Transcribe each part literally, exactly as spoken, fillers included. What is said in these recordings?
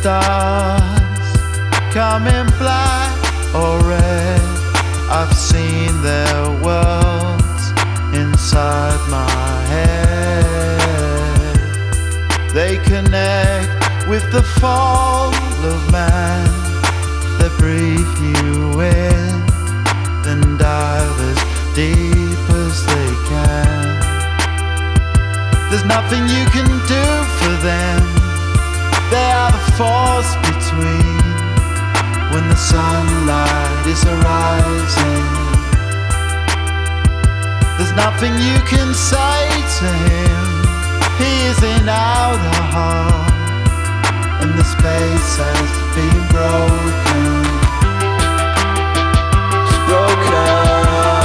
stars come in black or red. I've seen their worlds inside my head. They connect with the fall of man. They breathe you in, then dive as deep as they can. There's nothing you can do for them. They are the force between when the sunlight is arising. There's nothing you can say to him. He is in outer heart, and the space has been broken. It's broken.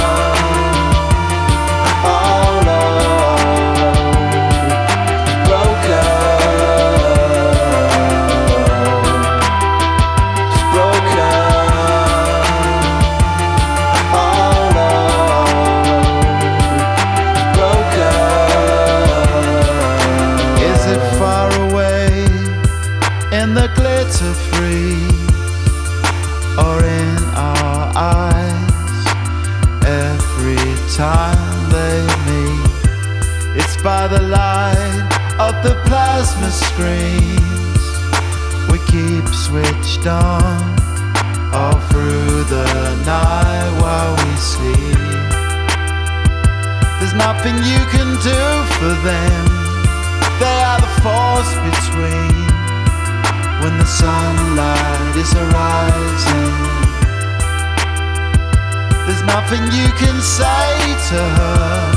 In the glitter freeze, or in our eyes, every time they meet, it's by the light of the plasma screens we keep switched on all through the night while we sleep. There's nothing you can do for them. They are the force between when the sunlight is arising. There's nothing you can say to her.